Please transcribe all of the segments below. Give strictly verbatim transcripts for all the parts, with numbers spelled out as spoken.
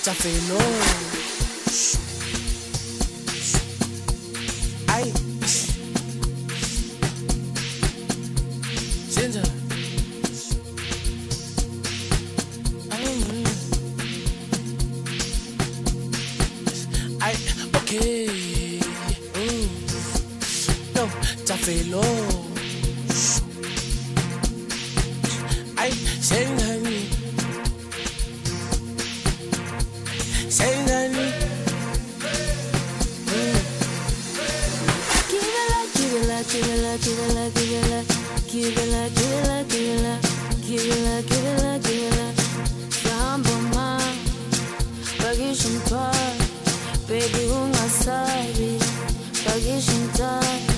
Tafelo. Ay. Senza. Ay, okay. Mm. Yo, Tafelo. Ay, sengani. Sengani. Give it like, give it like, give it like, give it like, give it like, give it like, give it like, give it like, give it like, give it like. Samba ma, pagishin pa, baby ungasabi, pagishin ta.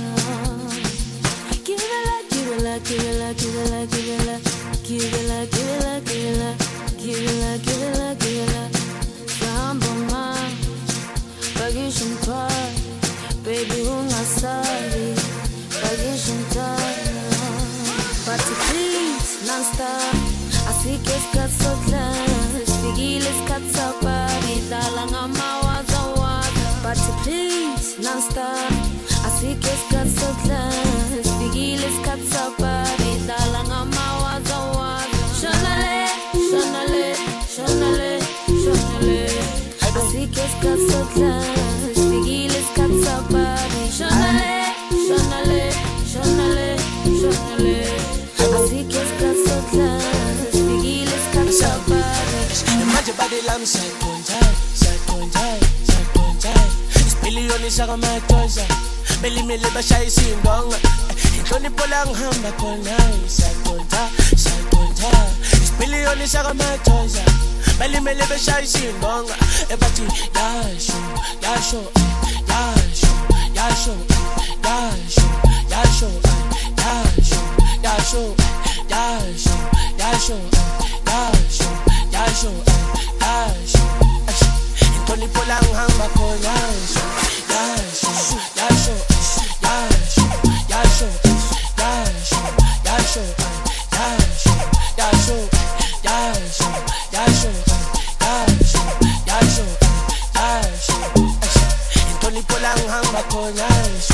Give it like, give it like, give it like, give it like, give it like, give it like, give it like, give it like, give it like, give it like, give it like. Samba ma, pagishin pa. Baby, ungasabi, pagishin time. Party please, non-stop. Asik iskat soklas, figil iskat sapari, dalang amawaza waza. Party please, non-stop. Asik iskat soklas, figil iskat sapari, dalang amawaza waza. Shonale, shonale, shonale, shonale. Asik iskat soklas, figil iskat sapari. Shonale, shonale, shonale, shonale. Asik iskat soklas, figil iskat sapari. Manje body lam sakonjai, sakonjai, sakonjai. Isipiliyoni saka matoza, beli mele bashaya isindonga. Inhlonipho la ngihamba khona, sakonjai, sakonjai. Isipiliyoni saka matoza, beli mele bashaya isindonga. Ebathi yasho, yasho, yasho, yasho, yasho, yasho, yasho, yasho, yasho, yasho, yasho, yasho, yasho. Inhlonipho la ngihamba khona, yasho, yasho, yasho, yasho, yasho, yasho, yasho, yasho, yasho, yasho, yasho, yasho, yasho. Inhlonipho la ngihamba khona.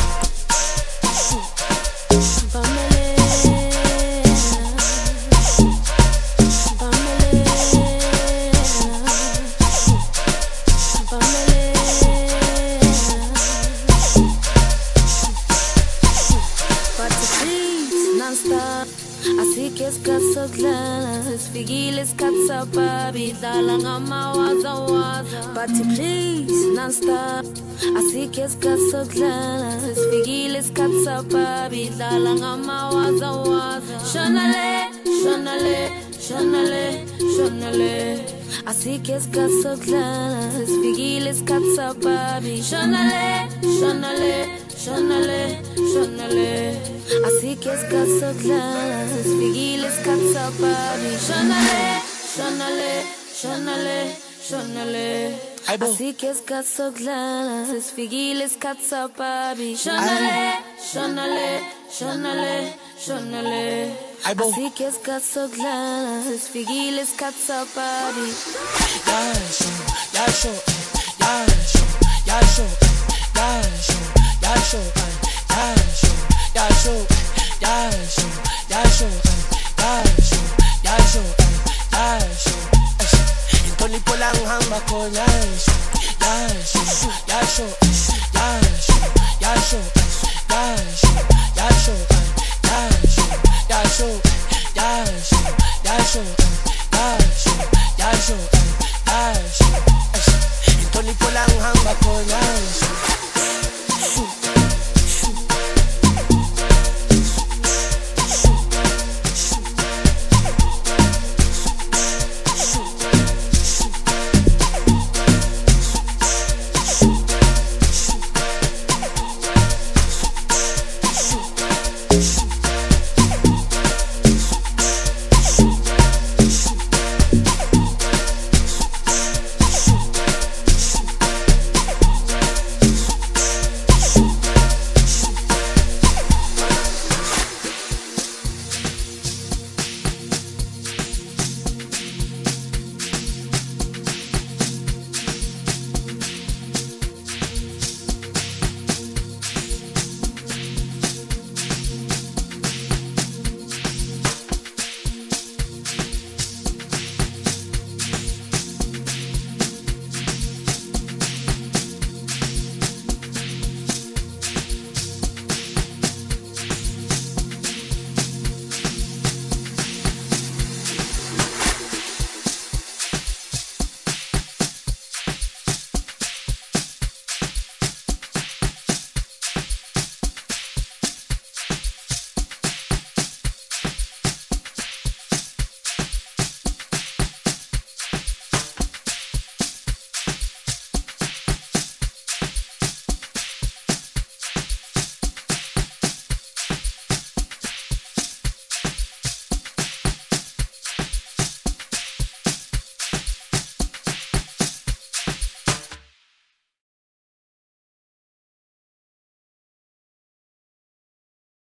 Asik iskat soklas, figil iskat sapari, dalang amawaza waza. Party please, non-stop. Asik iskat soklas, figil iskat sapari, dalang amawaza waza. Shonale, shonale, shonale, shonale. Asik iskat soklas, figil iskat sapari. Shonale, shonale, shonale, shonale. Asik iskat soklas, figil iskat sapari. Shonale, shonale, shonale, shonale. Asik iskat soklas, figil iskat sapari. Shonale, shonale, shonale, shonale. Asik iskat soklas, figil iskat sapari. Yasho, yasho, yasho, yasho, yasho, yasho, yasho, yasho, yasho, yasho, yasho, yasho, yasho. Inhlonipho la ngihamba khona, yasho, yasho, yasho, yasho, yasho, yasho, yasho, yasho, yasho, yasho.